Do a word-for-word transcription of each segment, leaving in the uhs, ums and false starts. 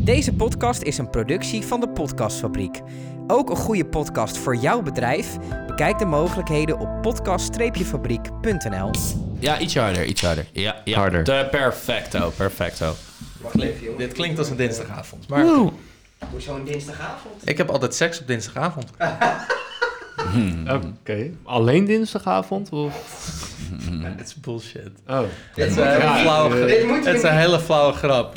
Deze podcast is een productie van de Podcastfabriek. Ook een goede podcast voor jouw bedrijf? Bekijk de mogelijkheden op podcast fabriek punt n l. Ja, iets harder, iets harder. Ja, ja. Harder. De perfecto, perfecto. Wacht even, joh. Dit klinkt als een dinsdagavond. Maar Hoezo een dinsdagavond? ik heb altijd seks op dinsdagavond. Hmm. Oké. Okay. Alleen dinsdagavond? Of? Het is bullshit. Oh. Het is een hele flauwe, uh, het is een hele flauwe grap.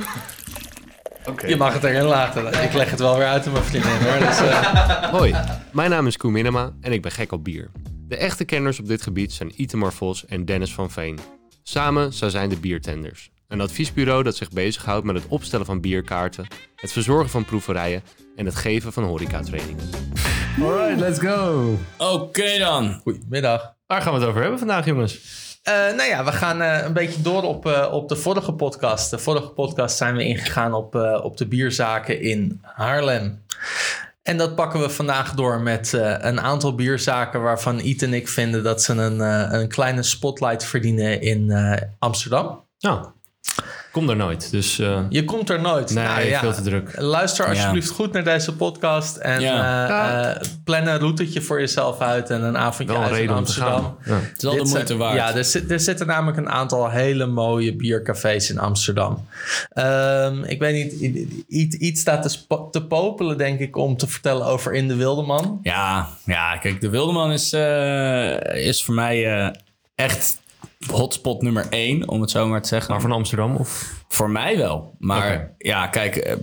Okay. Je mag het erin laten. Ik leg het wel weer uit aan mijn vriendin, hoor. Dus, uh... Hoi, mijn naam is Koen Minema en ik ben gek op bier. De echte kenners op dit gebied zijn Itamar Vos en Dennis van Veen. Samen zij zijn de Biertenders. Een adviesbureau dat zich bezighoudt met het opstellen van bierkaarten, het verzorgen van proeverijen en het geven van horecatrainingen. Alright, let's go! Oké okay dan. Goedemiddag. Waar gaan we het over hebben vandaag, jongens? Uh, nou ja, we gaan uh, een beetje door op, uh, op de vorige podcast. De vorige podcast zijn we ingegaan op, uh, op de bierzaken in Haarlem. En dat pakken we vandaag door met uh, een aantal bierzaken waarvan Iet en ik vinden dat ze een, uh, een kleine spotlight verdienen in uh, Amsterdam. Nou, kom er nooit, dus... Uh... Je komt er nooit. Nee, nou, ja. veel te druk. Luister alsjeblieft ja. goed naar deze podcast. En ja. uh, uh, plan een routetje voor jezelf uit en een avondje Wel een uit in reden om te Amsterdam. gaan. Ja. Het is wel de Dit moeite zijn, waard. Ja, er, zit, er zitten namelijk een aantal hele mooie biercafés in Amsterdam. Um, ik weet niet, iets, iets staat te, sp- te popelen, denk ik, om te vertellen over In de Wildeman. Ja, ja, kijk, de Wildeman is, uh, is voor mij uh, echt hotspot nummer één, om het zo maar te zeggen. Maar van Amsterdam of? Voor mij wel. Maar okay. ja, kijk,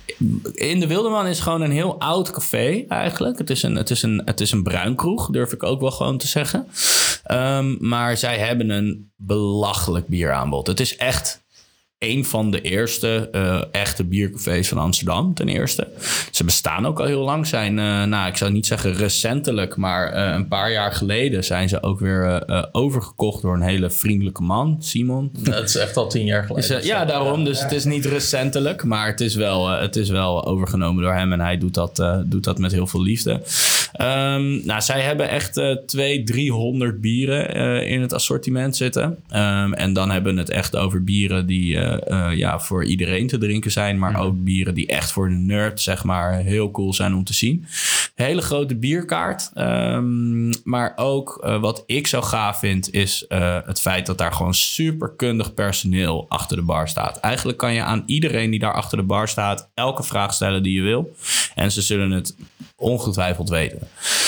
In de Wildeman is gewoon een heel oud café eigenlijk. Het is een, het is een, het is een bruinkroeg, durf ik ook wel gewoon te zeggen. Um, maar zij hebben een belachelijk bieraanbod. Het is echt een van de eerste uh, echte biercafés van Amsterdam, ten eerste. Ze bestaan ook al heel lang. Zijn, uh, nou, ik zou niet zeggen recentelijk, maar uh, een paar jaar geleden zijn ze ook weer uh, overgekocht door een hele vriendelijke man, Simon. Dat is echt al tien jaar geleden. Dus, uh, ja, daarom. Dus het is niet recentelijk, maar het is wel, uh, het is wel overgenomen door hem en hij doet dat, uh, doet dat met heel veel liefde. Um, nou, zij hebben echt uh, tweehonderd, driehonderd bieren uh, in het assortiment zitten. Um, en dan hebben we het echt over bieren die uh, uh, ja, voor iedereen te drinken zijn. Maar ook bieren die echt voor de nerd, zeg maar, heel cool zijn om te zien. Hele grote bierkaart. Um, maar ook uh, wat ik zo gaaf vind is uh, het feit dat daar gewoon superkundig personeel achter de bar staat. Eigenlijk kan je aan iedereen die daar achter de bar staat elke vraag stellen die je wil. En ze zullen het ongetwijfeld weten.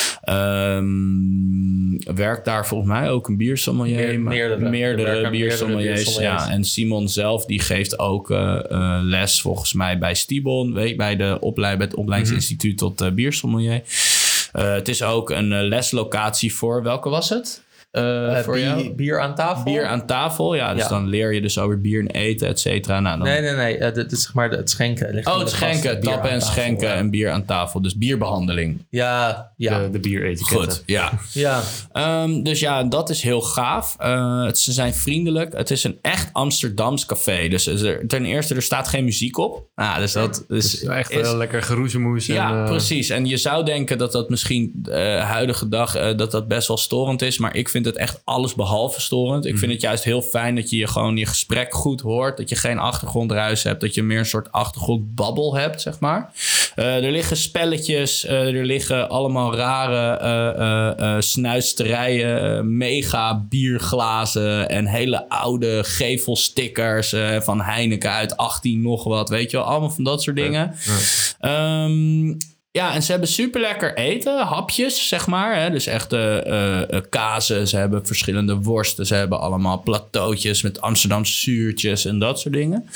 Um, werkt daar volgens mij ook een biersommelier. Meer, meerdere meerdere biersommeliers. Ja, en Simon zelf die geeft ook uh, uh, les volgens mij bij Stibon, weet, bij, de opleid, bij het opleidingsinstituut tot uh, biersommelier. Uh, het is ook een uh, leslocatie voor, welke was het? Uh, uh, voor bier, jou? bier aan tafel? Bier aan tafel, ja. Dus ja. Dan leer je dus over bier en eten, et cetera. Nou, dan... Nee, nee, nee. Uh, dit is zeg maar het schenken. Ligt oh, het schenken. Gasten, tappen en tafel, schenken ja. En bier aan tafel. Dus bierbehandeling. Ja, ja. De, de bieretiketten. Goed, ja. ja. Um, dus ja, dat is heel gaaf. Uh, het, ze zijn vriendelijk. Het is een echt Amsterdams café. Dus er, ten eerste, er staat geen muziek op. Ah, dus dat dus is echt is, wel lekker geroezemoes. Ja, en, uh... precies. En je zou denken dat dat misschien uh, huidige dag uh, dat dat best wel storend is. Maar ik vind het echt alles behalve storend. Ik vind het juist heel fijn dat je, je gewoon je gesprek goed hoort. Dat je geen achtergrondruis hebt. Dat je meer een soort achtergrondbabbel hebt, zeg maar. Uh, er liggen spelletjes. Uh, er liggen allemaal rare uh, uh, uh, snuisterijen. Uh, mega bierglazen. En hele oude gevelstickers uh, van Heineken uit achttien nog wat. Weet je wel, allemaal van dat soort dingen. Ja. Ja. Um, Ja, en ze hebben super lekker eten, hapjes, zeg maar. Hè? Dus echt uh, uh, kazen, ze hebben verschillende worsten. Ze hebben allemaal plateautjes met Amsterdamse zuurtjes en dat soort dingen.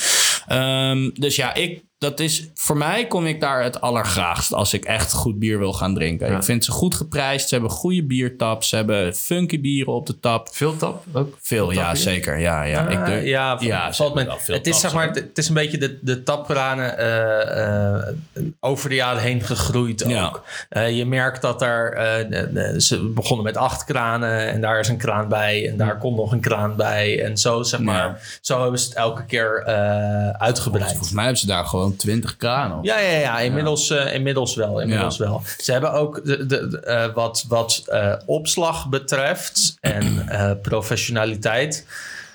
Um, dus ja, ik, dat is, voor mij kom ik daar het allergraagst als ik echt goed bier wil gaan drinken. Ja. Ik vind ze goed geprijsd, ze hebben goede biertap, ze hebben funky bieren op de tap. Veel tap ook? Veel, tap ja, hier? zeker. Ja, ja. Uh, ik doe, ja, ja valt me. Het is, zeg maar, het is een beetje de, de tapkranen uh, uh, over de jaren heen gegroeid ook. Ja. Uh, je merkt dat er, uh, ze begonnen met acht kranen en daar is een kraan bij en daar komt nog een kraan bij. En zo, zeg maar, ja. Zo hebben ze het elke keer uh, uitgebreid. Volgens mij hebben ze daar gewoon twintig kranen op. Ja, ja, ja. Inmiddels, ja. Uh, inmiddels wel. Inmiddels ja. wel. Ze hebben ook de, de, de, uh, wat, wat uh, opslag betreft en uh, professionaliteit.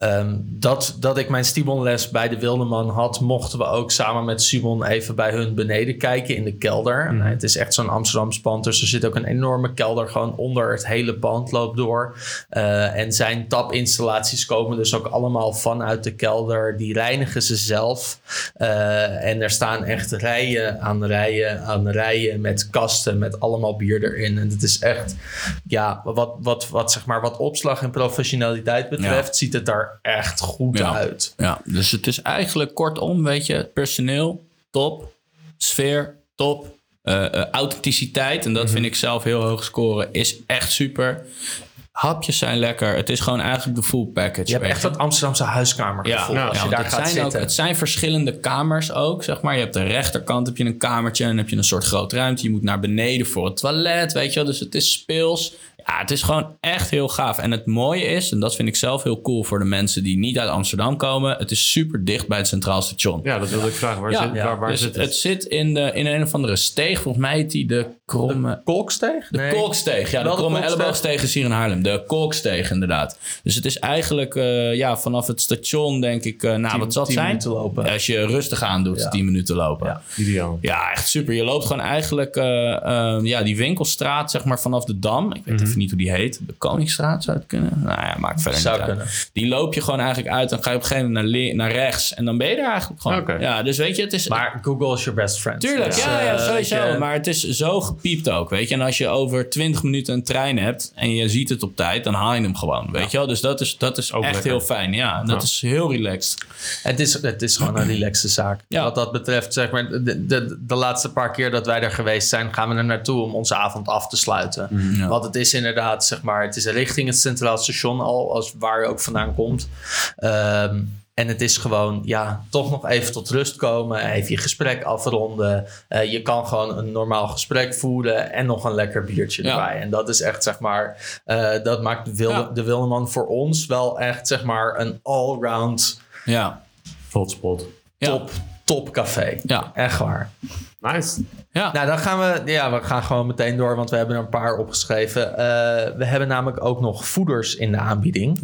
Um, dat, dat ik mijn Stibonles bij de Wildeman had, mochten we ook samen met Simon even bij hun beneden kijken in de kelder. Mm. En het is echt zo'n Amsterdamse pand, dus er zit ook een enorme kelder gewoon onder het hele pand loopt door. Uh, en zijn tapinstallaties komen dus ook allemaal vanuit de kelder. Die reinigen ze zelf. Uh, en er staan echt rijen aan rijen aan rijen met kasten met allemaal bier erin. En het is echt, ja, wat, wat, wat, zeg maar, wat opslag en professionaliteit betreft, ja. ziet het daar echt goed ja. uit. Ja, dus het is eigenlijk kortom, weet je, personeel, top, sfeer, top, uh, uh, authenticiteit, en dat mm-hmm. vind ik zelf heel hoog scoren, is echt super. Hapjes zijn lekker. Het is gewoon eigenlijk de full package. Je hebt echt dat Amsterdamse huiskamer ja, gevoel nou, als ja, je daar het gaat zijn zitten. Ook, het zijn verschillende kamers ook, zeg maar. Je hebt de rechterkant heb je een kamertje en dan heb je een soort grote ruimte. Je moet naar beneden voor het toilet, weet je wel. Dus het is speels. Ja, het is gewoon echt heel gaaf. En het mooie is, en dat vind ik zelf heel cool voor de mensen die niet uit Amsterdam komen, het is super dicht bij het Centraal Station. Ja, dat wilde ik vragen. Waar, ja, zit, ja. waar, waar dus zit het? het? Het zit in, de, in een of andere steeg. Volgens mij heet die de kromme... De Kolksteeg? De nee. Kolksteeg, ja. Wel De kromme de Kolksteeg. elleboogsteeg is hier in Haarlem. De Kolksteeg, inderdaad. Dus het is eigenlijk uh, ja, vanaf het station, denk ik, uh, nou, tien, wat zal het tien zijn? minuten lopen. Als je rustig aan doet, ja. tien minuten lopen. Ja. Ideaal. Ja, echt super. Je loopt gewoon eigenlijk uh, uh, ja, die winkelstraat, zeg maar, vanaf de Dam. Ik weet mm-hmm. even niet hoe die heet. De Koningsstraat zou het kunnen. Nou ja, maakt verder zou niet kunnen. uit. Die loop je gewoon eigenlijk uit. Dan ga je op een gegeven moment naar, le- naar rechts. En dan ben je er eigenlijk gewoon. Okay. Ja, dus weet je, het is... Maar Google is your best friend. Tuurlijk, dus, ja, ja, sowieso. Uh, maar het is zo gepiept ook, weet je. En als je over twintig minuten een trein hebt en je ziet het op tijd, dan haal je hem gewoon, weet ja. je wel. Dus dat is, dat is ook echt lekker. Heel fijn, ja. Dat ja. is heel relaxed. Het is, het is gewoon een relaxte zaak. Ja. Wat dat betreft, zeg maar, de, de, de laatste paar keer dat wij er geweest zijn, gaan we er naartoe om onze avond af te sluiten. Mm, ja. Want het is inderdaad, zeg maar, het is richting het Centraal Station al, als waar je ook vandaan komt. Um, En het is gewoon, ja, toch nog even tot rust komen. Even je gesprek afronden. Uh, je kan gewoon een normaal gesprek voeren. En nog een lekker biertje ja. erbij. En dat is echt, zeg maar, uh, dat maakt de, Wilde, ja. de Wildeman voor ons wel echt, zeg maar, een allround ja. hotspot. Top, ja. top café. Ja. Echt waar. Nice. Ja. Nou, dan gaan we, ja, we gaan gewoon meteen door, want we hebben er een paar opgeschreven. Uh, we hebben namelijk ook nog voeders in de aanbieding.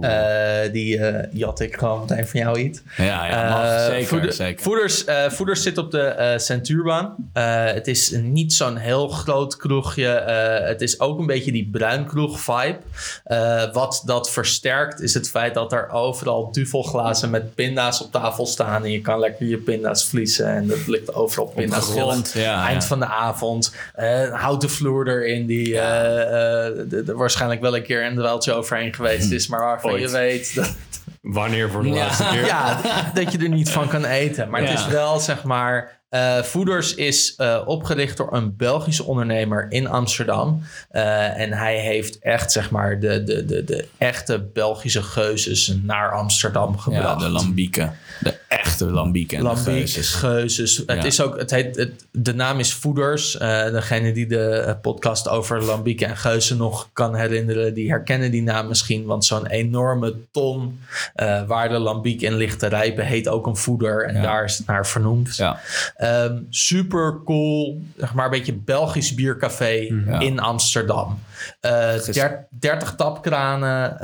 Uh, die uh, jat ik gewoon meteen van jou, Iet. Ja, ja mag, uh, zeker, voeder, zeker. Voeders, uh, voeders zit op de uh, Centuurbaan. Uh, het is niet zo'n heel groot kroegje. Uh, het is ook een beetje die bruinkroeg vibe. Uh, wat dat versterkt is het feit dat er overal duvelglazen met pinda's op tafel staan. En je kan lekker je pinda's vliezen. En dat ligt overal pinda's. Grond, ja, eind ja. van de avond. Uh, houten vloer erin die ja. uh, uh, er waarscheinlijk wel een keer een dweiltje overheen geweest is. Maar waarvan Ooit. je weet... Dat, Wanneer voor de ja. laatste keer? Ja, dat je er niet van kan eten. Maar ja. het is wel, zeg maar... Uh, Voeders is uh, opgericht door een Belgische ondernemer in Amsterdam. Uh, en hij heeft echt, zeg maar, de, de, de, de echte Belgische geuzes naar Amsterdam gebracht. Ja, de lambieken. De echte lambieken en Lambiek, geuzes. geuzes. Ja. Het is ook, het heet, het, de naam is Voeders. Uh, degene die de podcast over lambieken en geuzen nog kan herinneren, die herkennen die naam misschien. Want zo'n enorme ton uh, waar de lambiek in ligt te rijpen, heet ook een voeder. En ja. daar is het naar vernoemd. Ja. Um, super cool, zeg maar een beetje Belgisch biercafé ja. in Amsterdam. Uh, der, dertig tapkranen,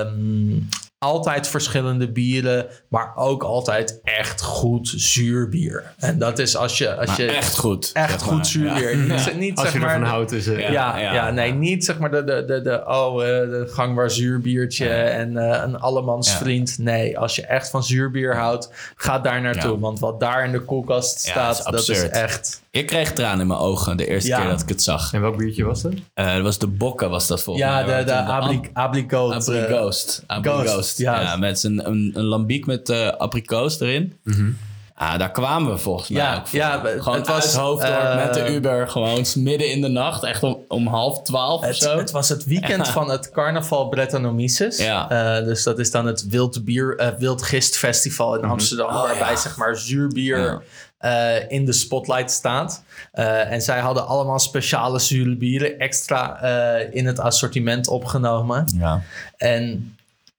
um, altijd verschillende bieren, maar ook altijd echt goed zuurbier. En dat is als je... Als je echt goed. Echt goed maar. zuurbier. Ja. Niet, Ja. niet, als zeg je maar, ervan houdt is het... Ja, ja, ja. ja, nee, niet zeg maar de, de, de, de, oh, uh, de gangbaar zuurbiertje ja. en uh, een allemansvriend. Ja. Nee, als je echt van zuurbier houdt, ga daar naartoe. Ja. Want wat daar in de koelkast staat, ja, dat, is dat is echt... Ik kreeg tranen in mijn ogen de eerste ja. keer dat ik het zag. En welk biertje was dat? Uh, dat was de Bokken, was dat volgens ja, mij. Ja, de, de Abli, Abrikoot. Abri Ghost. Abri Ghost, Ghost. Ja. ja. Met een, een, een lambiek met uh, abrikoos erin. Mm-hmm. Ah, daar kwamen we volgens mij ja, ook voor. Ja, gewoon het was, uit Hoofddorp uh, met de Uber. Gewoon midden in de nacht. Echt om, om half twaalf het, of zo. Het was het weekend ja. van het Carnaval Brettanomyces. Ja. Uh, dus dat is dan het Wild, bier, uh, Wild Gist Festival in mm-hmm. Amsterdam. Oh, waarbij ja. zeg maar zuurbier... Ja. Uh, in de spotlight staat. Uh, en zij hadden allemaal speciale zure bieren extra uh, in het assortiment opgenomen. Ja. En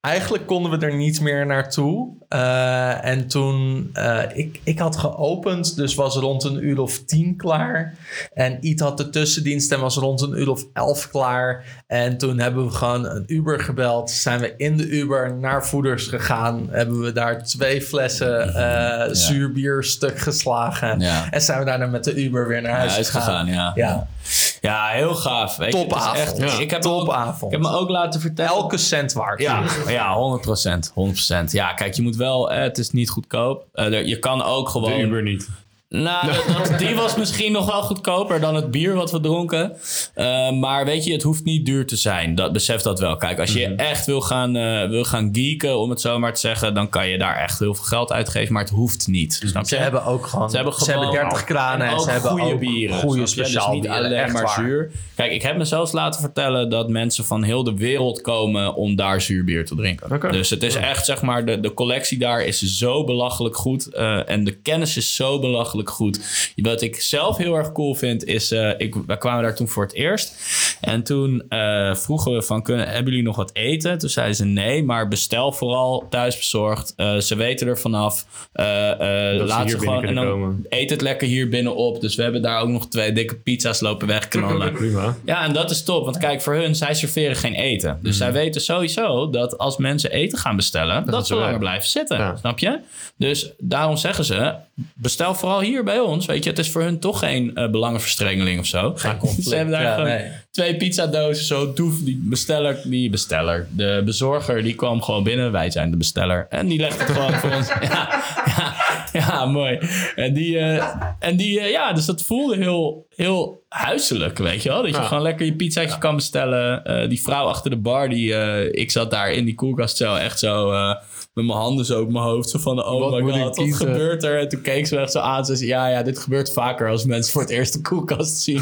eigenlijk konden we er niet meer naartoe. Uh, en toen, uh, ik, ik had geopend, dus was rond een uur of tien klaar. En Iet had de tussendienst en was rond een uur of elf klaar. En toen hebben we gewoon een Uber gebeld. Zijn we in de Uber naar Voeders gegaan. Hebben we daar twee flessen uh, ja. zuurbier stuk geslagen. Ja. En zijn we daarna met de Uber weer naar huis, huis gegaan. gegaan. Ja. Ja. Ja, heel gaaf. Weet Topavond. Je, echt, ja. Ik heb Topavond. Ik heb me ook laten vertellen. Elke cent waard. Ja, ja, honderd procent. honderd procent. Ja, kijk, je moet wel... Eh, het is niet goedkoop. Uh, je kan ook gewoon... De Uber niet. Nou, dat, dat, die was misschien nog wel goedkoper dan het bier wat we dronken. Uh, maar weet je, het hoeft niet duur te zijn. Dat, besef dat wel. Kijk, als je mm-hmm. echt wil gaan, uh, wil gaan geeken, om het zo maar te zeggen... dan kan je daar echt heel veel geld uitgeven. Maar het hoeft niet. Snap je? Ze hebben ook gewoon... Ze hebben, gewoon, ze hebben dertig kranen en, en ze hebben goede ook bieren. Goede speciaal dus niet bieren. alleen maar waar. zuur. Kijk, ik heb me zelfs laten vertellen dat mensen van heel de wereld komen om daar zuurbier te drinken. Okay. Dus het is ja. echt, zeg maar, de, de collectie daar is zo belachelijk goed. Uh, en de kennis is zo belachelijk goed. Wat ik zelf heel erg cool vind is... Uh, ik, wij kwamen daar toen voor het eerst. En toen uh, vroegen we van... Kunnen, hebben jullie nog wat eten? Toen zeiden ze nee, maar bestel vooral thuisbezorgd. Uh, ze weten er vanaf. Uh, uh, laat ze gewoon... En dan komen. Eet het lekker hier binnenop. Dus we hebben daar ook nog twee dikke pizza's lopen wegknallen. Prima. Ja, en dat is top. Want kijk, voor hun, zij serveren geen eten. Dus mm. zij weten sowieso dat als mensen eten gaan bestellen... dat, dat ze langer blijven zitten. Ja. Snap je? Dus daarom zeggen ze... bestel vooral hier bij ons. Weet je, het is voor hun toch geen uh, belangenverstrengeling of zo. Geen conflict. Ze hebben daar ja, gewoon nee. twee pizzadozen zo doef. Die besteller, die besteller. De bezorger, die kwam gewoon binnen. Wij zijn de besteller. En die legt het gewoon voor ons. Ja, ja, ja, mooi. En die, uh, en die uh, ja, dus dat voelde heel, heel huiselijk, weet je wel. Dat je ja. gewoon lekker je pizzaatje ja. kan bestellen. Uh, die vrouw achter de bar, die, uh, ik zat daar in die koelkast zo echt zo... Uh, met mijn handen zo op mijn hoofd. Zo van, oh wat my god, wat gebeurt er? En toen keek ze me echt zo aan. Ze zei, ja, ja, dit gebeurt vaker als mensen voor het eerst de koelkast zien.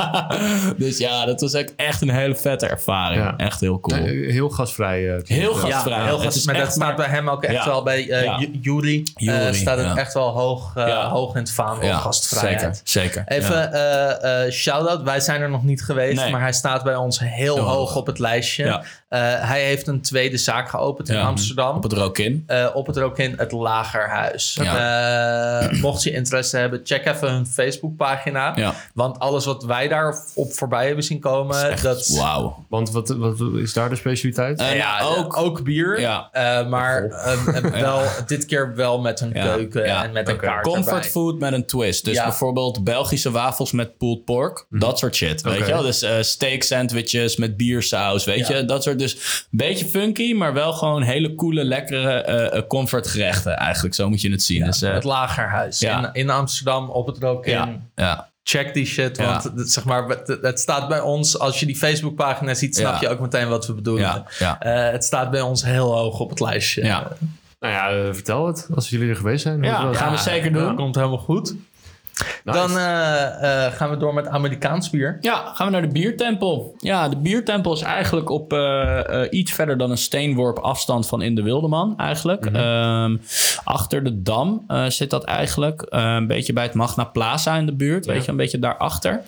Dus ja, dat was echt, echt een hele vette ervaring. Ja. Echt heel cool. Nee, heel gastvrij. Uh, heel gastvrij. Ja, heel gast, maar dat staat bij hem ook echt ja. wel bij uh, ja. Juri. Uh, staat het ja. echt wel hoog, uh, ja. hoog in het vaandel. Ja. Gastvrijheid. Zeker, zeker. Even ja. uh, uh, shout-out. Wij zijn er nog niet geweest. Nee. Maar hij staat bij ons heel oh. hoog op het lijstje. Ja. Uh, hij heeft een tweede zaak geopend in ja. Amsterdam. Op het Rokin. Uh, op het Rokin, het Lagerhuis. Ja. Uh, mocht je interesse hebben, check even hun Facebookpagina. Ja. Want alles wat wij daar op voorbij hebben zien komen... Echt, dat wauw. Want wat, wat is daar de specialiteit? Uh, ja, ook, ook bier. Ja. Uh, maar uh, wel, ja. dit keer wel met een ja. keuken ja. en met een okay. kaart Comfort erbij. food met een twist. Dus ja. bijvoorbeeld Belgische wafels met pulled pork. Mm. Dat soort shit, okay. weet je wel? Dus uh, steak sandwiches met biersaus, weet ja. je? Dat soort dus een beetje funky, maar wel gewoon hele coole, lekkere uh, comfort gerechten eigenlijk. Zo moet je het zien. Ja, dus, uh, het Lagerhuis ja. in, in Amsterdam op het Rokin. Ja. Ja. Check die shit, want ja. het, zeg maar, het, het staat bij ons... Als je die Facebookpagina ziet, snap ja. je ook meteen wat we bedoelen. Ja. Ja. Uh, het staat bij ons heel hoog op het lijstje. Ja. Nou ja, uh, vertel het als jullie er geweest zijn. Ja, gaan we zeker doen. Dat komt helemaal goed. Nice. Dan uh, uh, gaan we door met Amerikaans bier. Ja, gaan we naar de biertempel. Ja, de biertempel is eigenlijk op uh, uh, iets verder dan een steenworp afstand van In de Wildeman eigenlijk. Mm-hmm. Um, achter de Dam uh, zit dat eigenlijk. Uh, een beetje bij het Magna Plaza in de buurt. Ja. Weet je, een beetje daarachter.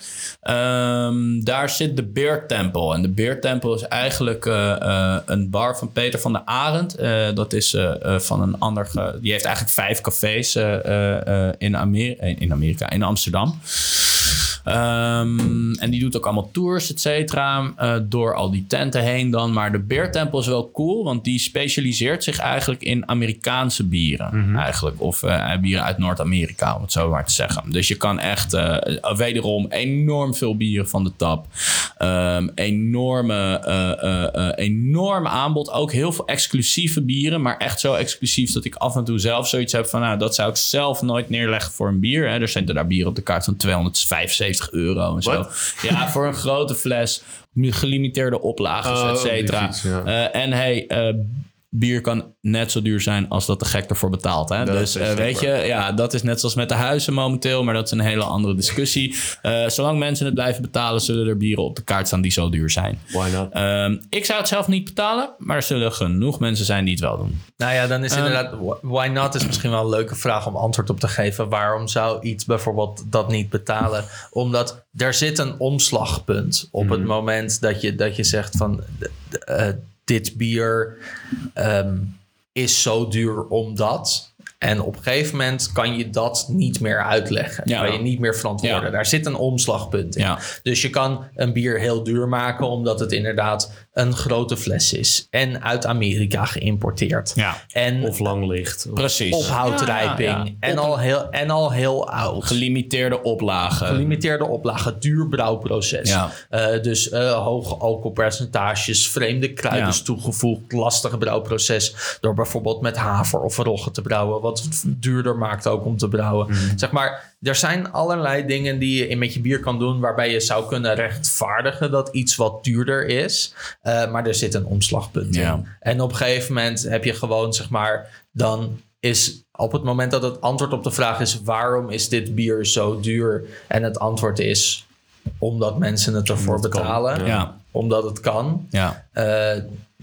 Um, daar zit de Beertempel. En de Beertempel is eigenlijk uh, uh, een bar van Peter van der Arend. Uh, dat is uh, uh, van een ander... Ge- die heeft eigenlijk vijf cafés uh, uh, in, Amer- in Amerika. In Amsterdam. Um, en die doet ook allemaal tours, et cetera. Uh, door al die tenten heen dan. Maar de Beertempel is wel cool. Want die specialiseert zich eigenlijk in Amerikaanse bieren. Mm-hmm. Eigenlijk. Of uh, bieren uit Noord-Amerika, om het zo maar te zeggen. Dus je kan echt uh, wederom enorm veel bieren van de tap. Um, enorme, uh, uh, uh, enorme aanbod. Ook heel veel exclusieve bieren. Maar echt zo exclusief dat ik af en toe zelf zoiets heb van... Nou, dat zou ik zelf nooit neerleggen voor een bier. Hè. Er zijn er daar bieren op de kaart van tweehonderdvijfenzeventig euro en zo. What? Ja, voor een grote fles. Gelimiteerde oplages, oh, et cetera. Ja. Uh, en hey... Uh, bier kan net zo duur zijn als dat de gek ervoor betaalt. Hè? Dus uh, weet je, ja, dat is net zoals met de huizen momenteel, maar dat is een hele andere discussie. Uh, zolang mensen het blijven betalen, zullen er bieren op de kaart staan die zo duur zijn. Why not? Um, ik zou het zelf niet betalen, maar er zullen genoeg mensen zijn die het wel doen. Nou ja, dan is um, inderdaad, why not is misschien wel een leuke vraag om antwoord op te geven. Waarom zou iets bijvoorbeeld dat niet betalen? Omdat er zit een omslagpunt op mm. het moment dat je, dat je zegt van... Uh, dit bier um, is zo duur omdat... En op een gegeven moment kan je dat niet meer uitleggen. Ja. Kan je niet meer verantwoorden. Ja. Daar zit een omslagpunt in. Ja. Dus je kan een bier heel duur maken... omdat het inderdaad een grote fles is. En uit Amerika geïmporteerd. Ja. En of lang ligt. Precies. Op houtrijping. Ja, ja, ja. En, al heel, en al heel oud. Gelimiteerde oplagen. Gelimiteerde oplagen. Duur brouwproces. Ja. Uh, dus uh, hoge alcoholpercentages. Vreemde kruiden ja. toegevoegd. Lastige brouwproces. Door bijvoorbeeld met haver of rogge te brouwen. Wat het duurder maakt ook om te brouwen. Mm. Zeg maar, er zijn allerlei dingen die je met je bier kan doen... waarbij je zou kunnen rechtvaardigen dat iets wat duurder is. Uh, maar er zit een omslagpunt ja. in. En op een gegeven moment heb je gewoon, zeg maar... dan is op het moment dat het antwoord op de vraag is... waarom is dit bier zo duur? En het antwoord is... omdat mensen het ervoor omdat betalen. Het ja. Omdat het kan. Ja. Uh,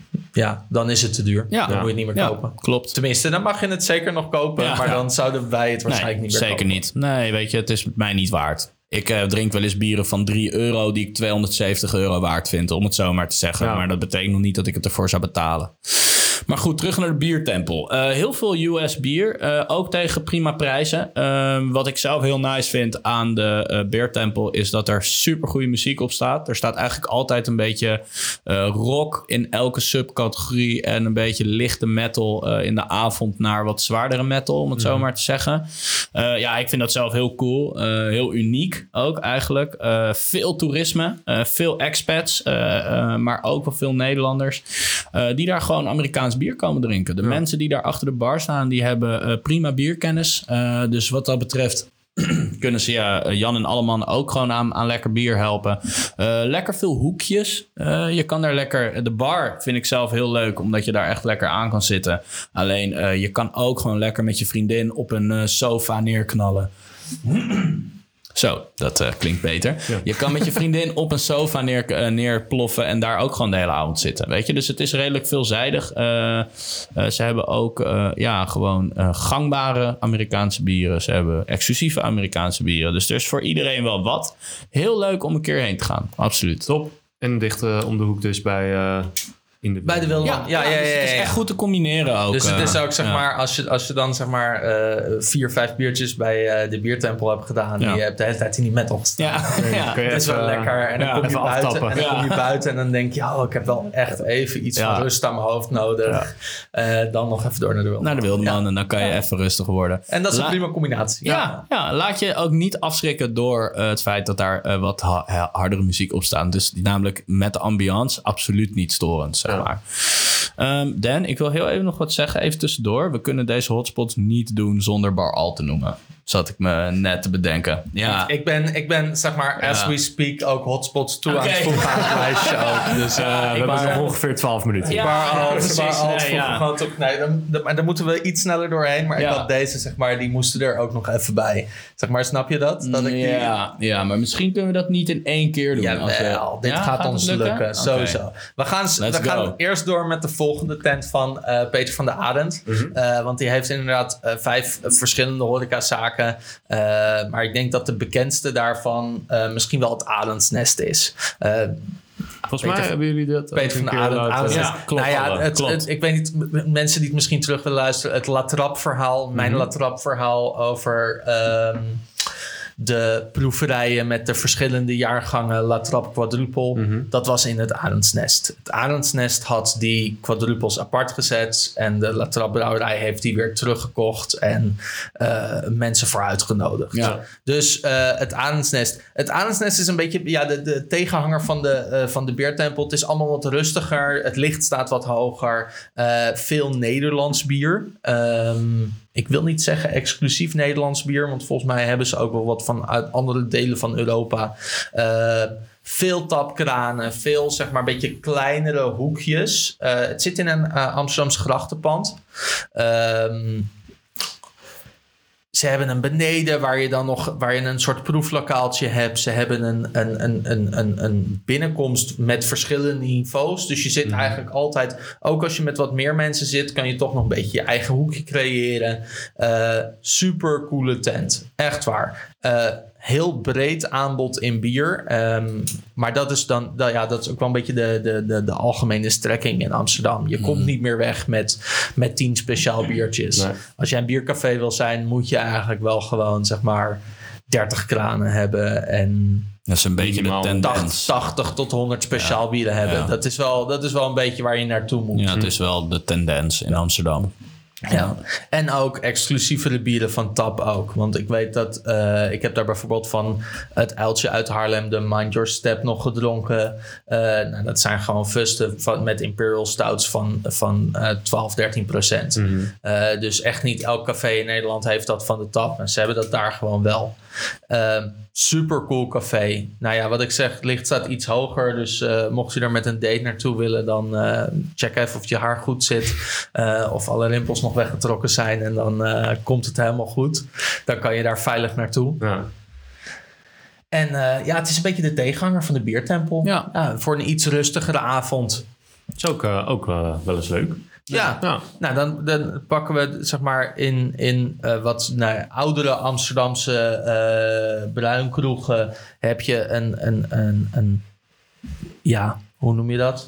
Ja, dan is het te duur. Ja. Dan moet je het niet meer ja, kopen. Klopt. Tenminste, dan mag je het zeker nog kopen. Ja, maar ja. dan zouden wij het waarschijnlijk nee, niet meer zeker kopen. Zeker niet. Nee, weet je, het is mij niet waard. Ik uh, drink wel eens bieren van drie euro... die ik tweehonderdzeventig euro waard vind, om het zo maar te zeggen. Ja. Maar dat betekent nog niet dat ik het ervoor zou betalen. Maar goed, terug naar de biertempel. Uh, heel veel U S bier, uh, ook tegen prima prijzen. Uh, wat ik zelf heel nice vind aan de uh, biertempel... is dat er supergoeie muziek op staat. Er staat eigenlijk altijd een beetje uh, rock in elke subcategorie... en een beetje lichte metal uh, in de avond naar wat zwaardere metal... om het mm. zo maar te zeggen. Uh, ja, ik vind dat zelf heel cool. Uh, heel uniek ook eigenlijk. Uh, veel toerisme, uh, veel expats... Uh, uh, maar ook wel veel Nederlanders... Uh, die daar gewoon Amerikaans bier komen drinken. De ja. mensen die daar achter de bar staan, die hebben uh, prima bierkennis. Uh, dus wat dat betreft kunnen ze ja, Jan en Alleman ook gewoon aan, aan lekker bier helpen. Uh, lekker veel hoekjes. Uh, je kan daar lekker... De bar vind ik zelf heel leuk, omdat je daar echt lekker aan kan zitten. Alleen, uh, je kan ook gewoon lekker met je vriendin op een uh, sofa neerknallen. Zo, dat uh, klinkt beter. Ja. Je kan met je vriendin op een sofa neer, uh, neerploffen... en daar ook gewoon de hele avond zitten. Weet je, dus het is redelijk veelzijdig. Uh, uh, ze hebben ook uh, ja, gewoon uh, gangbare Amerikaanse bieren. Ze hebben exclusieve Amerikaanse bieren. Dus er is voor iedereen wel wat. Heel leuk om een keer heen te gaan. Absoluut. Top. En dicht uh, om de hoek dus bij... Uh... In de bij de Wilderman. Ja, ja, ja, ja, ja, ja. Dus het is echt goed te combineren ook. Dus het is ook, zeg ja. maar, als je, als je dan zeg maar uh, vier, vijf biertjes bij uh, de biertempel hebt gedaan. Ja. Die je hebt de hele tijd in die metal gestaan. Ja. Ja. Dat is wel lekker. En dan, ja, kom, je buiten, en dan ja. kom je buiten en dan denk je, oh, ik heb wel echt even iets ja. van rust aan mijn hoofd nodig. Ja. Uh, dan nog even door naar de Wilderman. Naar de Wilderman ja. en dan kan je ja. even rustig worden. En dat is La- een prima combinatie. Ja. Ja. ja, laat je ook niet afschrikken door uh, het feit dat daar uh, wat ha- hardere muziek op staat. Dus die, namelijk met de ambiance absoluut niet storend, zeg maar. Ja. Um, Dan, ik wil heel even nog wat zeggen, even tussendoor. We kunnen deze hotspots niet doen zonder Bar Al te noemen. Zat ik me net te bedenken. Ja. Ik, ik, ben, ik ben, zeg maar, ja. as we speak, ook hotspots toe okay. aan het voegen aan het lijstje ook. Dus, uh, uh, we hebben nog ongeveer twaalf minuten. Ja, Bar Al, ja, Bar Al nee, ja. Ook, nee, dan, dan, dan moeten we iets sneller doorheen. Maar ja. ik had deze, zeg maar, die moesten er ook nog even bij. Zeg maar, snap je dat? dat ik die... ja, ja, maar misschien kunnen we dat niet in één keer doen. Ja, als we... dit ja, gaat, gaat ons lukken. lukken. Okay. Sowieso. We gaan, we gaan eerst door met de volgende tent van uh, Peter van der Arendt. Mm-hmm. Uh, want die heeft inderdaad uh, vijf uh, verschillende horecazaken. Uh, maar ik denk dat de bekendste daarvan uh, misschien wel het Arendsnest is. Uh, Volgens Peter, mij hebben jullie dat Peter van der Arendt. Ja, klopt. Nou ja, het, klopt. Het, ik weet niet, mensen die het misschien terug willen luisteren. Het La Trappe verhaal, mijn mm-hmm. La Trappe verhaal over... Um, de proeverijen met de verschillende jaargangen La Trappe Quadruple. Mm-hmm. Dat was in het Arendsnest. Het Arendsnest had die quadruples apart gezet. En de La Trappe brouwerij heeft die weer teruggekocht. En uh, mensen voor uitgenodigd. Ja. Dus uh, het Arendsnest. Het Arendsnest is een beetje ja, de, de tegenhanger van de, uh, van de Biertempel. Het is allemaal wat rustiger. Het licht staat wat hoger. Uh, veel Nederlands bier. Um, Ik wil niet zeggen exclusief Nederlands bier, want volgens mij hebben ze ook wel wat van uit andere delen van Europa. Uh, veel tapkranen, veel zeg maar een beetje kleinere hoekjes. Uh, het zit in een uh, Amsterdamse grachtenpand. Um, Ze hebben een beneden waar je dan nog waar je een soort proeflokaaltje hebt. Ze hebben een, een, een, een, een, een binnenkomst met verschillende niveaus. Dus je zit mm. eigenlijk altijd... Ook als je met wat meer mensen zit... kan je toch nog een beetje je eigen hoekje creëren. Uh, super coole tent. Echt waar. Uh, heel breed aanbod in bier. Um, maar dat is dan... Dat, ja, dat is ook wel een beetje de, de, de, de algemene strekking in Amsterdam. Je mm. komt niet meer weg met, met tien speciaal biertjes. Nee. Als jij een biercafé wil zijn... moet je eigenlijk wel gewoon, zeg maar... dertig kranen hebben en... Dat is een beetje de tendens. tachtig tot honderd speciaal ja, bieren hebben. Ja. Dat is wel, dat is wel een beetje waar je naartoe moet. Ja, het is wel de tendens in Amsterdam. Ja, en ook exclusievere bieren van Tap ook. Want ik weet dat... Uh, ik heb daar bijvoorbeeld van het uiltje uit Haarlem... de Mind Your Step nog gedronken. Uh, nou, dat zijn gewoon fusten van, met Imperial Stouts van, van uh, twaalf, dertien procent. Mm-hmm. Uh, dus echt niet elk café in Nederland heeft dat van de Tap. En ze hebben dat daar gewoon wel. Uh, super cool café. Nou ja, wat ik zeg, het licht staat iets hoger. Dus uh, mocht je er met een date naartoe willen... dan uh, check even of je haar goed zit. Uh, of alle rimpels nog weggetrokken zijn. En dan uh, komt het helemaal goed. Dan kan je daar veilig naartoe. Ja. En uh, ja, het is een beetje de tegenhanger van de biertempel. Ja. Ja, voor een iets rustigere avond. Dat is ook, uh, ook uh, wel eens leuk. Ja, ja. Nou dan, dan pakken we zeg maar in, in uh, wat nou, oudere Amsterdamse uh, bruinkroegen heb je een, een, een, een, ja, hoe noem je dat?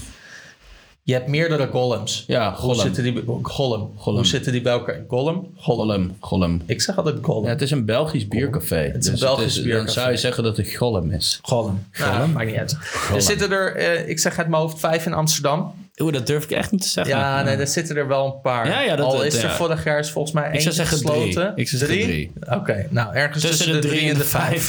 Je hebt meerdere golems. Ja, golem. Hoe zitten die, golem. golem. Hoe zitten die bij elkaar? Golem? Golem. Golem. Ik zeg altijd golem. Ja, het is een Belgisch biercafé. Het is dus een Belgisch het is, biercafé. Dan zou je zeggen dat het golem is. Golem. Golem? Nou, maakt niet uit. Golem. Er zitten er, uh, ik zeg uit mijn hoofd, vijf in Amsterdam. Oeh, dat durf ik echt niet te zeggen. Ja, nee, er zitten er wel een paar. Ja, ja, dat, Al is er ja. vorig jaar is volgens mij één gesloten. Drie. Ik zou zeggen drie. Oké, okay, nou ergens tussen, tussen de drie en de vijf.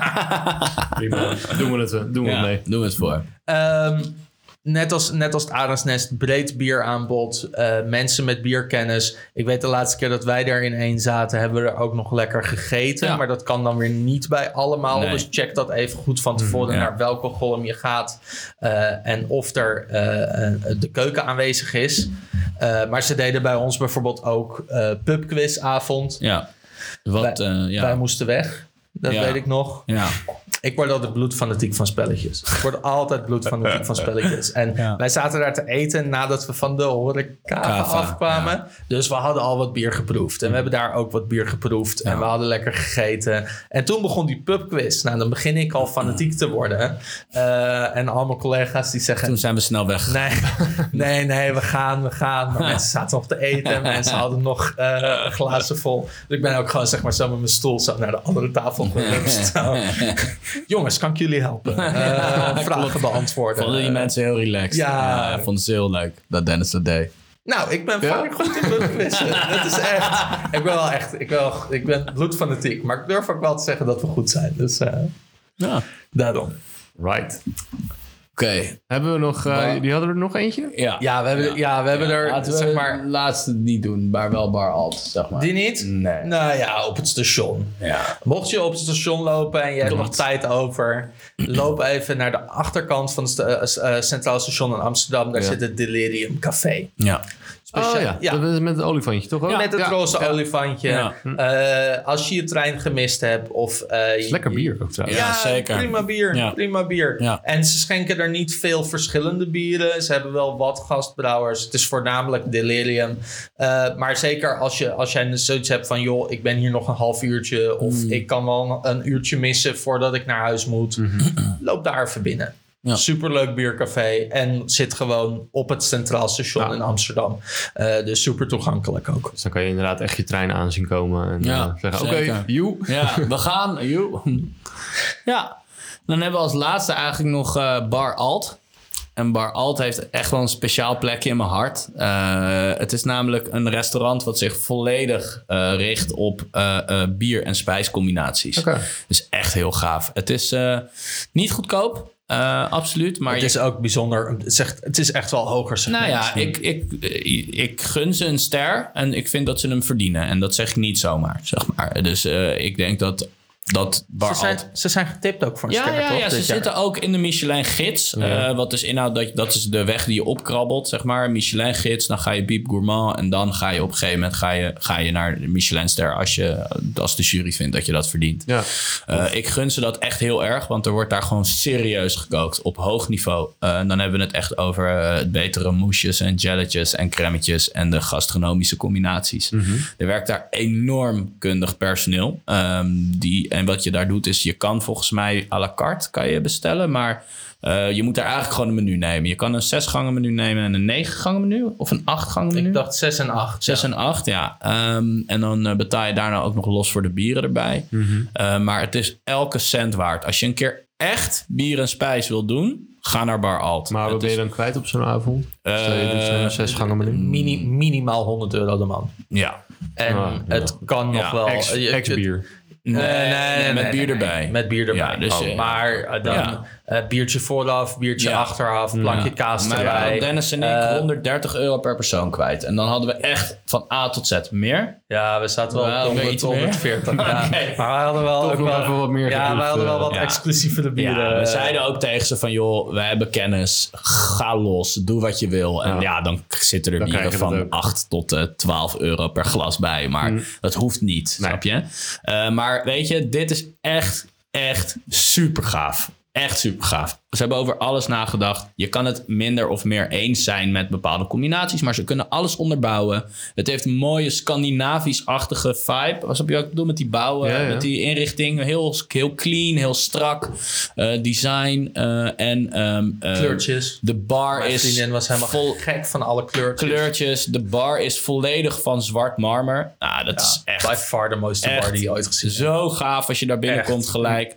Prima. Doen we het, doen we ja, het mee. Doen we het voor. Um, Net als, net als het Arendsnest, breed bieraanbod. Uh, mensen met bierkennis. Ik weet de laatste keer dat wij daar in één zaten... hebben we er ook nog lekker gegeten. Ja. Maar dat kan dan weer niet bij allemaal. Nee. Dus check dat even goed van tevoren... Ja. naar welke golem je gaat. Uh, en of er uh, de keuken aanwezig is. Uh, maar ze deden bij ons bijvoorbeeld ook uh, pubquizavond. Ja. Wat, wij, uh, ja. wij moesten weg. Dat ja. weet ik nog. Ja. Ik word altijd bloedfanatiek van spelletjes. Ik word altijd bloedfanatiek van spelletjes. En ja. wij zaten daar te eten nadat we van de horeca afkwamen. Ja. Dus we hadden al wat bier geproefd. En we hebben daar ook wat bier geproefd. Ja. En we hadden lekker gegeten. En toen begon die pubquiz. Nou, dan begin ik al fanatiek te worden. Uh, en al mijn collega's die zeggen... Toen zijn we snel weg. Nee, nee, nee, we gaan, we gaan. Maar mensen zaten nog te eten. En mensen hadden nog uh, glazen vol. Dus ik ben ook gewoon zeg maar zo met mijn stoel zo naar de andere tafel gerust. Jongens, kan ik jullie helpen? Uh, vragen beantwoorden. Vonden die mensen heel relaxed? Ja. ja ik vond het heel leuk dat Dennis dat deed. Nou, ik ben fucking ja? goed in pubquizzen. Dat is echt... Ik ben wel echt... Ik ben, wel, ik ben bloedfanatiek. Maar ik durf ook wel te zeggen dat we goed zijn. Dus uh, ja. daarom. Right. Oké. Okay. Hebben we nog... Uh, die hadden we er nog eentje? Ja, ja we hebben, ja. Ja, we hebben ja. er... Laten zeg we maar, de laatste niet doen, maar wel Bar Alt, zeg maar. Die niet? Nee. Nou ja, op het station. Ja. Mocht je op het station lopen en je hebt nog tijd over... loop even naar de achterkant van het uh, uh, Centraal Station in Amsterdam. Daar ja. zit het Delirium Café. Ja. Speciaal, oh ja. ja, dat is met het olifantje toch ook? Ja, met het ja. roze ja. olifantje. Ja. Uh, als je je trein gemist hebt of... Uh, het is lekker bier ook trouwens. Ja, ja, zeker. Prima bier. Ja. Prima bier. Ja. En ze schenken er niet veel verschillende bieren. Ze hebben wel wat gastbrouwers. Het is voornamelijk Delirium. Uh, maar zeker als, je, als jij zoiets hebt van... joh, ik ben hier nog een half uurtje... of mm. ik kan wel een uurtje missen voordat ik naar huis moet. Mm-hmm. Loop daar even binnen. Ja. Superleuk biercafé en zit gewoon op het Centraal Station ja. in Amsterdam. Uh, dus super toegankelijk ook. Dus dan kan je inderdaad echt je trein aanzien komen en ja, uh, zeggen, oké, okay, joe. Ja, we gaan, joe. Ja, dan hebben we als laatste eigenlijk nog uh, Bar Alt. En Bar Alt heeft echt wel een speciaal plekje in mijn hart. Uh, het is namelijk een restaurant wat zich volledig uh, richt op uh, uh, bier- en spijscombinaties. Okay. Dus echt heel gaaf. Het is uh, niet goedkoop. Uh, absoluut. Maar het je... is ook bijzonder. Het is echt, het is echt wel hoger segment. Nou ja, ik, ik, ik gun ze een ster. En ik vind dat ze hem verdienen. En dat zeg ik niet zomaar, zeg maar. Dus uh, ik denk dat dat Bar Ze zijn, Alt... ze zijn getipt ook voor een Ja, ster, ja, toch? ja, ze dit jaar? zitten ook in de Michelin-gids. Ja. Uh, wat dus inhoudt, dat, dat is de weg die je opkrabbelt, zeg maar. Michelin-gids, dan ga je Biep Gourmand... en dan ga je op een gegeven moment ga je, ga je naar de Michelin-ster... Als, je, als de jury vindt dat je dat verdient. Ja. Uh, ik gun ze dat echt heel erg, want er wordt daar gewoon serieus gekookt op hoog niveau. Uh, dan hebben we het echt over uh, het betere moesjes en jelletjes en crèmetjes... en de gastronomische combinaties. Mm-hmm. Er werkt daar enorm kundig personeel. Um, die, en wat je daar doet is, je kan volgens mij à la carte kan je bestellen, maar uh, je moet daar eigenlijk gewoon een menu nemen. Je kan een zes gangen menu nemen en een negen gangen menu of een acht gangen menu. Ik dacht zes en acht. Zes ja. en acht, ja. Um, en dan uh, betaal je daarna ook nog los voor de bieren erbij. Mm-hmm. Uh, maar het is elke cent waard. Als je een keer echt bier en spijs wil doen, ga naar Bar Alt. Maar wat ben je dan kwijt op zo'n avond? Uh, Stel je doet zo'n zes gangen menu? Mini, minimaal honderd euro de man. Ja. En Ah, ja. het kan nog Ja, wel... Ex, je- ex-bier. Nee, Nee, nee, nee, met nee, bier nee, erbij. nee. Met bier erbij. Ja, dus, oh, uh, maar uh, dan ja. uh, biertje vooraf, biertje Ja. achteraf, plankje Ja. kaas Maar erbij. Dennis en ik Uh, honderddertig euro per persoon kwijt. En dan hadden we echt van A tot Z meer. Ja, we zaten wel Wel, op weet honderd, je meer? honderdveertig. Ja. Oké. Maar wij hadden wel, Toch ook nog wel, even wat meer ja, geproefd, wij hadden wel uh, wat ja. exclusievere bieren. Ja, we zeiden ook tegen ze van, joh, we hebben kennis. Ga los, doe wat je wil. En Ja. ja, dan zitten er Dan bieren krijg je dat van ook. acht tot uh, twaalf euro per glas bij. Maar Mm. dat hoeft niet, Nee. snap je? Uh, maar weet je, dit is echt, echt super gaaf. Echt super gaaf. Ze hebben over alles nagedacht. Je kan het minder of meer eens zijn met bepaalde combinaties, maar ze kunnen alles onderbouwen. Het heeft een mooie Scandinavisch-achtige vibe. Wat heb je ook bedoeld met die bouwen, Ja, ja. met die inrichting? Heel, heel clean, heel strak uh, design uh, en um, uh, kleurtjes. de bar Mijn is vriendin was helemaal vol gek van alle kleurtjes. kleurtjes. De bar is volledig van zwart marmer. Nou, dat is Ja, echt by far de mooiste echt bar die je ooit gezien hebt. zo gaaf als je daar binnenkomt Echt. gelijk.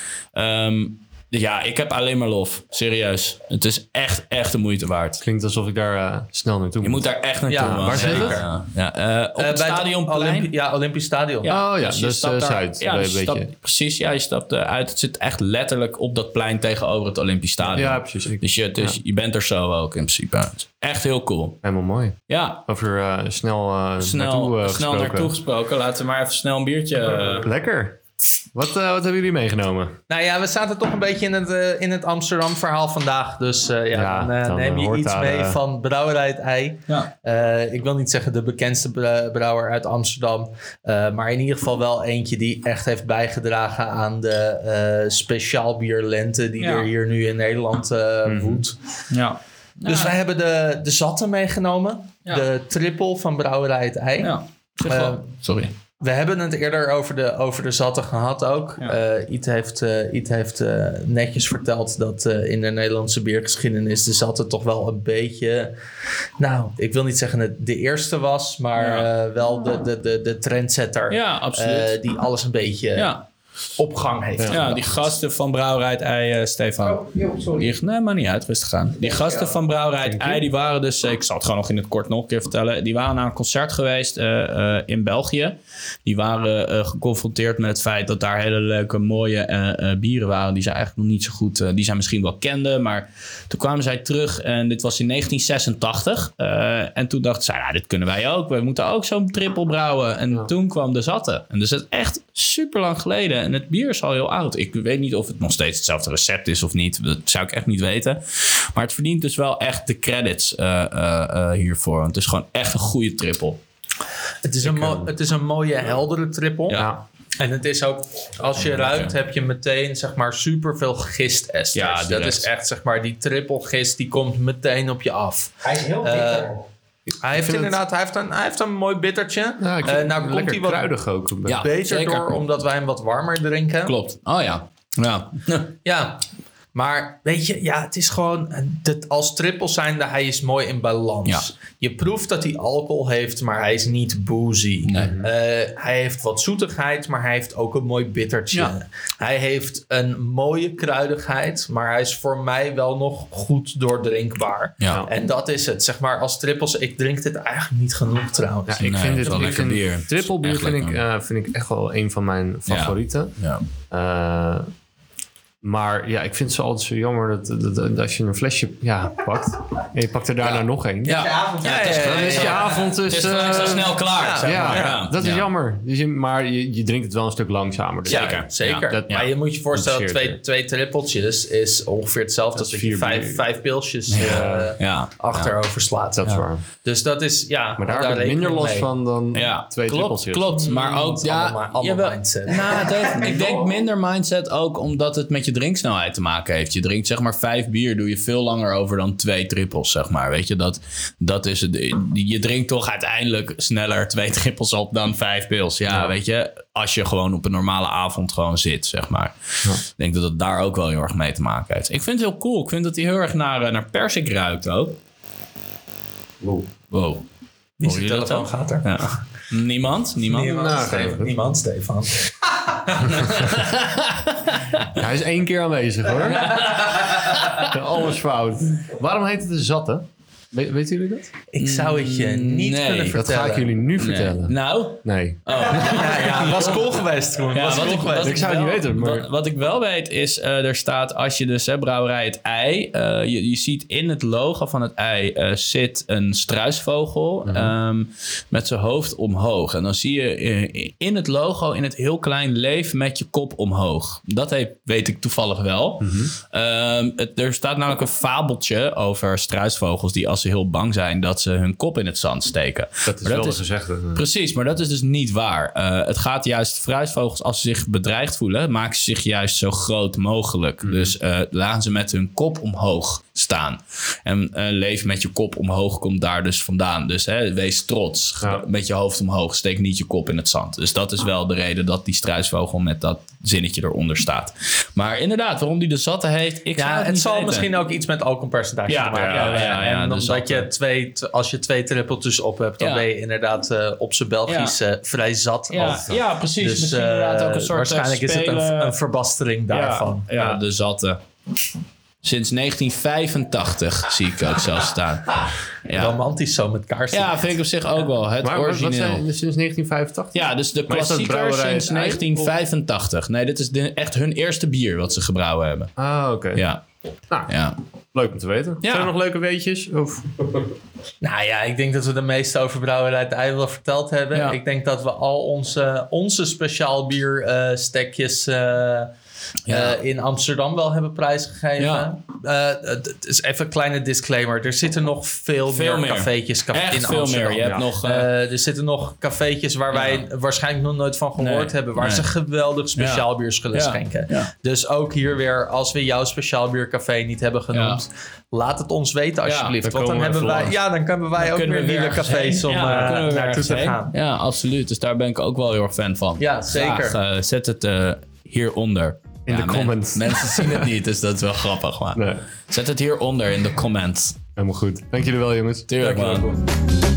Um, ja, ik heb alleen maar lof. Serieus. Het is echt, echt de moeite waard. Klinkt alsof ik daar uh, snel naartoe Je moet. moet daar echt naartoe. Ja, man. waar zit Zeker. het? Ja, ja. Uh, op Uh, het bij Stadionplein. Olympi- ja, Olympisch Stadion. Oh ja, dus je dat is stapt uh, daar- Zuid. Ja, een dus je beetje. stapt, precies. Ja, je stapt uh, uit. Het zit echt letterlijk op dat plein tegenover het Olympisch Stadion. Ja, precies. Ik- Dus, je, dus ja. je bent er zo ook in principe. Het is echt heel cool. Helemaal mooi. Ja, Over uh, snel, uh, snel naartoe, uh, snel gesproken. naartoe gesproken. Laten we maar even snel een biertje... uh, Lekker. Wat, uh, wat hebben jullie meegenomen? Nou ja, we zaten toch een beetje in het, uh, in het Amsterdam verhaal vandaag. Dus uh, ja, Ja, dan, uh, dan neem je hoort iets daar, mee uh, van Brouwerij Het Ei. Ja. Uh, ik wil niet zeggen de bekendste br- brouwer uit Amsterdam. Uh, maar in ieder geval wel eentje die echt heeft bijgedragen aan de uh, speciaal bierlente die Ja. er hier nu in Nederland uh, Mhm. woedt. ja. Dus Ja. wij hebben de, de zatten meegenomen. Ja. De triple van Brouwerij Het Ei. Ja. Zeg Uh, wel. Sorry. We hebben het eerder over de, over de zatten gehad ook. Ja. Uh, Iet heeft, uh, Iet heeft uh, netjes verteld dat uh, in de Nederlandse biergeschiedenis de zatten toch wel een beetje... Nou, ik wil niet zeggen het de eerste was, maar Ja. uh, wel de, de, de, de trendsetter. Ja, absoluut. Uh, die alles een beetje ja. op gang heeft Ja, gebracht. die gasten van Brouwerij Het Ei, uh, Stefan. Oh, sorry. Die, nee, maar niet uit, rustig gaan. Die gasten van Brouwerij Het Ei, die waren dus... Ik zal het gewoon nog in het kort nog een keer vertellen. Die waren naar een concert geweest uh, uh, in België. Die waren uh, geconfronteerd met het feit dat daar hele leuke, mooie uh, uh, bieren waren. Die ze eigenlijk nog niet zo goed... Uh, die zij misschien wel kenden. Maar toen kwamen zij terug en dit was in negentien zesentachtig. Uh, en toen dachten zij, nou, dit kunnen wij ook. We moeten ook zo'n trippel brouwen. En Ja. toen kwam de zatte. En dus het is echt super lang geleden. En het bier is al heel oud. Ik weet niet of het nog steeds hetzelfde recept is of niet. Dat zou ik echt niet weten. Maar het verdient dus wel echt de credits uh, uh, uh, hiervoor. Want het is gewoon echt een goede triple. Het is, een mo- het is een mooie, heldere triple. Ja. En het is ook, als je Ja, ruikt, lekker. heb je meteen zeg maar superveel gistesters. Ja, dat direct. is echt zeg maar die triple gist, die komt meteen op je af. Hij is heel Eh, bitter. Hij heeft vind het- inderdaad, hij heeft een, hij heeft een mooi bittertje. Ja, ik Eh, vind het nou komt lekker hij wat kruidig ook. Ja. beter zeker. door, omdat wij hem wat warmer drinken. Klopt. Oh ja. Ja. Ja, maar weet je, ja, het is gewoon, dat als triple zijnde, hij is mooi in balans. Ja. Je proeft dat hij alcohol heeft, maar hij is niet boozy. Nee. Eh, hij heeft wat zoetigheid, maar hij heeft ook een mooi bittertje. Ja. Hij heeft een mooie kruidigheid, maar hij is voor mij wel nog goed doordrinkbaar. Ja. En dat is het, zeg maar, als trippels, ik drink dit eigenlijk niet genoeg trouwens. Ja, ik Nee, vind het dit is wel ik lekker vind bier. Triple bier Echt vind ik, lekker. uh, vind ik echt wel een van mijn favorieten. Ja. Uh, Maar ja, ik vind het zo altijd zo jammer dat, dat, dat als je een flesje ja, pakt en je pakt er daarna Ja. nog één. Ja, Ja, ja, het is, ja, ja, Dan is je avond dus... het is gelijk zo eh, snel klaar. ja, zeg Ja, maar. Ja, dat is ja. jammer. Dus je, maar je, je drinkt het wel een stuk langzamer. Dus Zeker. Ja, zeker. Ja, dat- maar je moet je voorstellen, interesseert twee, je. twee trippeltjes is ongeveer hetzelfde Dat als is dat je vier vijf, bier. vijf pilsjes Ja. eh, Ja. achterover slaat. Dat is waar. Dus dat is, ja... Maar daar heb ik reken minder ik los mee. van dan Ja, twee klopt, trippeltjes. klopt. Maar ook, Het is ja, allemaal- allemaal jawel. mindset. Nou, het heeft, ik denk minder mindset ook omdat het met je drinksnelheid te maken heeft. Je drinkt zeg maar vijf bier, doe je veel langer over dan twee trippels, zeg maar. Weet je, dat, dat is het. Je drinkt toch uiteindelijk sneller twee trippels op dan vijf pils. Ja, Ja. weet je, als je gewoon op een normale avond gewoon zit, zeg maar. Ja. Ik denk dat het daar ook wel heel erg mee te maken heeft. Ik vind het heel cool. Ik vind dat hij heel erg naar, eh, naar persik ruikt ook. Wow. Wow. Wie Hoor zijn je dat telefoon ook? gaat er? Ja. Niemand? Niemand? Niemand, Nou, Stefan. goed. Niemand, Stefan. Ja, hij is één keer aanwezig hoor. Alles fout. Waarom heet het de zatte? We, weten jullie dat? Ik zou het je niet Nee, kunnen Dat vertellen. ga ik jullie nu Nee. vertellen. Nou, Nee. Ja, ja, was cool geweest toen. Ja, was wat cool ik- geweest. wat Ik zou het niet wel- weten, maar- Wat, wat ik wel weet is, eh, er staat als je dus, hè, brouwerij Het Ei, eh, je, je ziet in het logo van het ei eh, zit een struisvogel ehm, met zijn hoofd omhoog. En dan zie je eh, in het logo in het heel klein leef met je kop omhoog. Dat heeft, weet ik toevallig wel. Ehm, het, er staat namelijk een fabeltje over struisvogels die als ze heel bang zijn dat ze hun kop in het zand steken. Dat is Maar wel dat de gezegde. Precies, maar dat is dus niet waar. Uh, het gaat juist, fruitvogels, als ze zich bedreigd voelen, maken ze zich juist zo groot mogelijk. Dus uh, laten ze met hun kop omhoog staan. En uh, leef met je kop omhoog komt daar dus vandaan. Dus hè, wees trots. Ja. Met je hoofd omhoog. Steek niet je kop in het zand. Dus dat is wel de reden dat die struisvogel met dat zinnetje eronder staat. Maar inderdaad, waarom die de zatte heet, ik zou Ja, het het niet zal weten. misschien ook iets met alcoholpercentage Ja, te maken ja, hebben. ja, ja, en de omdat zatte. je twee, t- als je twee trippeltjes op hebt, dan Ja. ben je inderdaad uh, op z'n Belgisch uh, vrij zat. Ja, al. ja, precies. Dus Misschien uh, inderdaad ook een soort waarschijnlijk uh, is het een, spelen- een verbastering daarvan. Ja, ja, de zatte. Sinds negentien vijfentachtig zie ik ook zelfs staan. Ja, Romantisch zo met kaarsen. ja vind ik op zich ook wel. Het Maar wat origineel. zijn dus sinds negentien vijfentachtig? Ja, dus de Maar is dat klassieker brouwerij sinds Het Ei, negentien vijfentachtig. Nee, dit is de, echt hun eerste bier wat ze gebrouwen hebben. Ah, oké. Ja, Nou, ja. leuk om te weten. Ja. Zijn er nog leuke weetjes? Of... Nou ja, ik denk dat we de meeste over Brouwerij Het Ei wel verteld hebben. Ja. Ik denk dat we al onze, onze speciaal bier uh, stekjes uh, Ja. uh, in Amsterdam wel hebben prijsgegeven. Ja. Uh, het is even een kleine disclaimer. Er zitten nog veel, Veel meer meer. cafeetjes caf- Echt in veel Amsterdam. meer. Je hebt Ja. nog... eh, Uh, er zitten nog cafeetjes waar wij waarschijnlijk nog nooit van gehoord Nee, hebben. Waar nee. ze geweldig speciaal bier zullen Ja, schenken. ja. Dus ook hier weer, als we jouw speciaal biercafé niet hebben genoemd, laat het ons weten alsjeblieft. dan Want dan komen we hebben wij, even ja, dan kunnen wij dan ook kunnen weer we nieuwe ergens cafés heen. om Ja, dan uh, kunnen we weer naartoe te ergens heen. gaan. Ja, absoluut. Dus daar ben ik ook wel heel erg fan van. Ja, zeker. Graag, uh, zet het uh, hieronder. In de men- comments. mensen zien het niet, dus dat is wel grappig. Maar. Nee, Zet het hieronder in de comments. helemaal goed. Dank jullie wel, jongens. Tuurlijk, Dank je wel. man.